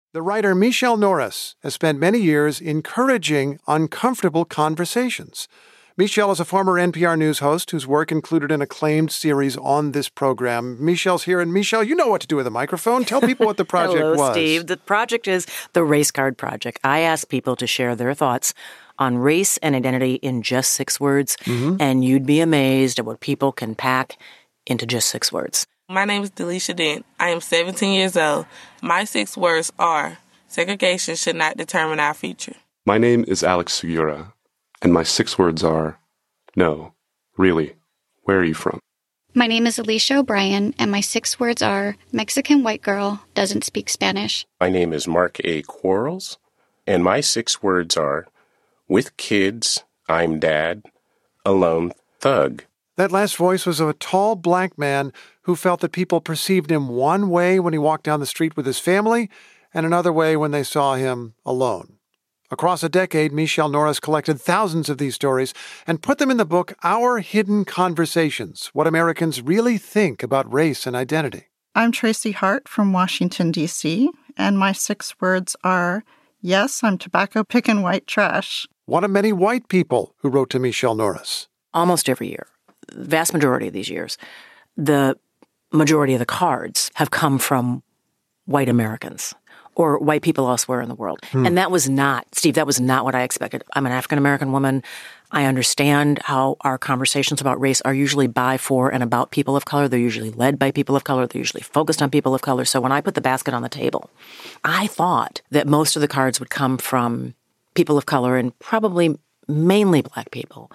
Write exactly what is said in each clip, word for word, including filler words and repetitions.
The writer Michele Norris has spent many years encouraging uncomfortable conversations. Michele is a former N P R News host whose work included an acclaimed series on this program. Michele's here, and Michele, you know what to do with a microphone. Tell people what the project Hello, was. Hello, Steve. The project is the Race Card Project. I ask people to share their thoughts on race and identity in just six words, mm-hmm. and you'd be amazed at what people can pack into just six words. My name is Delisha Dent. I am seventeen years old. My six words are, segregation should not determine our future. My name is Alex Segura, and my six words are, no, really, where are you from? My name is Alicia O'Brien, and my six words are, Mexican white girl doesn't speak Spanish. My name is Mark A. Quarles, and my six words are, with kids, I'm dad, alone, thug. That last voice was of a tall black man who felt that people perceived him one way when he walked down the street with his family and another way when they saw him alone. Across a decade, Michele Norris collected thousands of these stories and put them in the book Our Hidden Conversations, What Americans Really Think About Race and Identity. I'm Tracy Hart from Washington, D C, and my six words are, yes, I'm tobacco picking white trash. One of many white people who wrote to Michele Norris. Almost every year, the vast majority of these years, the majority of the cards have come from white Americans or white people elsewhere in the world. Hmm. And that was not, Steve, that was not what I expected. I'm an African-American woman. I understand how our conversations about race are usually by, for, and about people of color. They're usually led by people of color. They're usually focused on people of color. So when I put the basket on the table, I thought that most of the cards would come from people of color and probably mainly black people.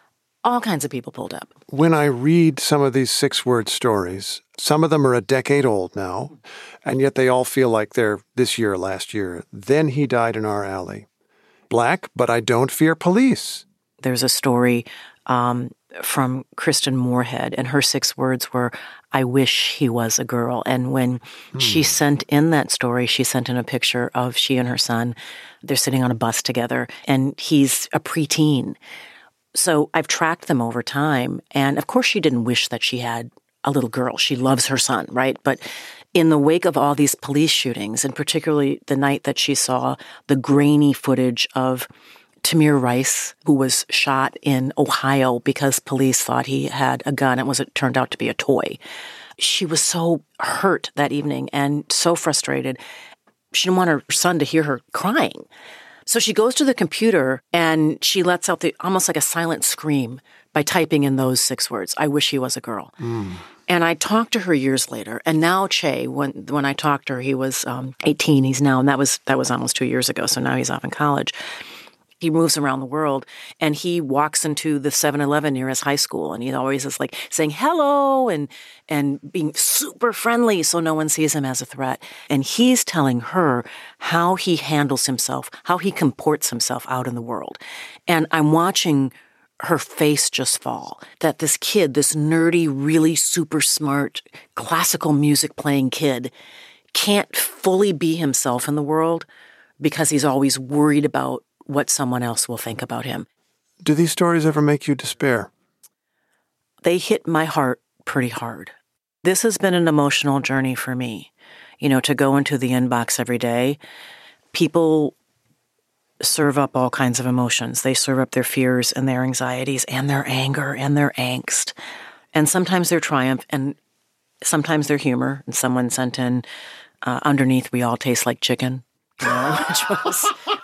All kinds of people pulled up. When I read some of these six-word stories, some of them are a decade old now, and yet they all feel like they're this year or last year. Then he died in our alley. Black, but I don't fear police. There's a story um, from Kristen Moorhead, and her six words were, I wish he was a girl. And when hmm. she sent in that story, she sent in a picture of she and her son. They're sitting on a bus together, and he's a preteen. So I've tracked them over time. And of course, she didn't wish that she had a little girl. She loves her son, right? But in the wake of all these police shootings, and particularly the night that she saw the grainy footage of Tamir Rice, who was shot in Ohio because police thought he had a gun. It was, it turned out to be a toy. She was so hurt that evening and so frustrated. She didn't want her son to hear her crying. So she goes to the computer and she lets out the almost like a silent scream by typing in those six words, I wish he was a girl. Mm. And I talked to her years later. And now Che, when when I talked to her, he was um, eighteen. He's now, and that was that was almost two years ago. So now he's off in college. He moves around the world, and he walks into the seven eleven near his high school, and he always is like saying hello and and being super friendly so no one sees him as a threat. And he's telling her how he handles himself, how he comports himself out in the world. And I'm watching her face just fall, that this kid, this nerdy, really super smart, classical music playing kid can't fully be himself in the world because he's always worried about what someone else will think about him. Do these stories ever make you despair? They hit my heart pretty hard. This has been an emotional journey for me. You know, to go into the inbox every day, people serve up all kinds of emotions. They serve up their fears and their anxieties and their anger and their angst. And sometimes their triumph and sometimes their humor. And someone sent in, uh, underneath, we all taste like chicken. You know, which was,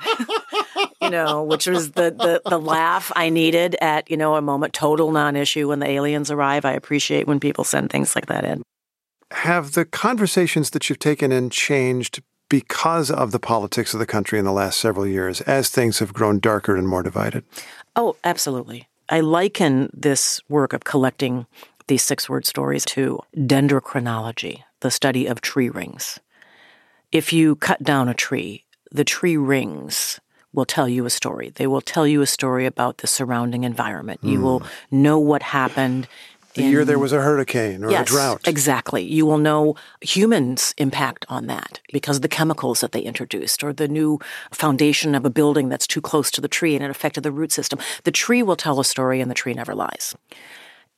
you know, which was the, the, the laugh I needed at, you know, a moment, total non-issue when the aliens arrive. I appreciate when people send things like that in. Have the conversations that you've taken in changed because of the politics of the country in the last several years, as things have grown darker and more divided? Oh, absolutely. I liken this work of collecting these six-word stories to dendrochronology, the study of tree rings. If you cut down a tree, the tree rings will tell you a story. They will tell you a story about the surrounding environment. Mm. You will know what happened. The in, year there was a hurricane or yes, a drought. Exactly. You will know humans' impact on that because of the chemicals that they introduced or the new foundation of a building that's too close to the tree and it affected the root system. The tree will tell a story and the tree never lies.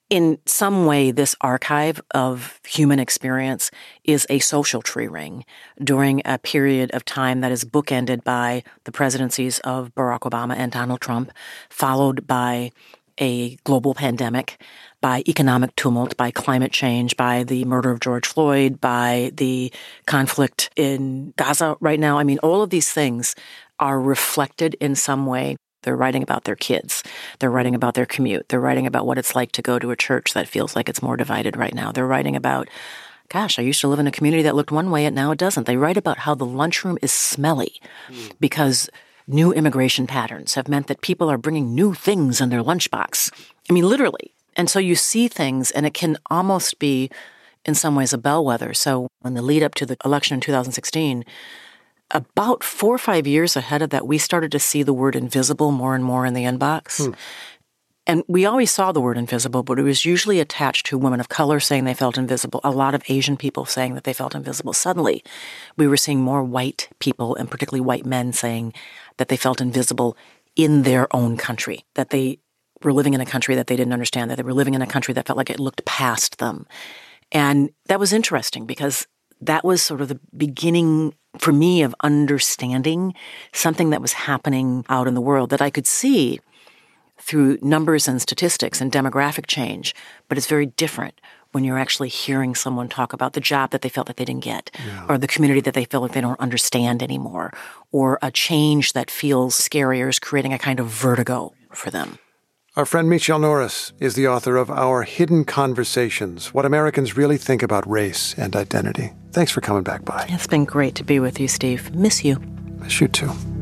In some way, this archive of human experience is a social tree ring during a period of time that is bookended by the presidencies of Barack Obama and Donald Trump, followed by a global pandemic, by economic tumult, by climate change, by the murder of George Floyd, by the conflict in Gaza right now. I mean, all of these things are reflected in some way. They're writing about their kids. They're writing about their commute. They're writing about what it's like to go to a church that feels like it's more divided right now. They're writing about, gosh, I used to live in a community that looked one way and now it doesn't. They write about how the lunchroom is smelly mm. because new immigration patterns have meant that people are bringing new things in their lunchbox. I mean, literally. And so you see things, and it can almost be, in some ways, a bellwether. So in the lead up to the election in two thousand sixteen, about four or five years ahead of that, we started to see the word invisible more and more in the inbox. Hmm. And we always saw the word invisible, but it was usually attached to women of color saying they felt invisible, a lot of Asian people saying that they felt invisible. Suddenly, we were seeing more white people, and particularly white men, saying that they felt invisible in their own country, that they were living in a country that they didn't understand, that they were living in a country that felt like it looked past them. And that was interesting because that was sort of the beginning for me of understanding something that was happening out in the world that I could see through numbers and statistics and demographic change. But it's very different when you're actually hearing someone talk about the job that they felt like they didn't get, yeah. or the community that they feel like they don't understand anymore, or a change that feels scary or is creating a kind of vertigo for them. Our friend Michele Norris is the author of Our Hidden Conversations, What Americans Really Think About Race and Identity. Thanks for coming back by. It's been great to be with you, Steve. Miss you. Miss you too.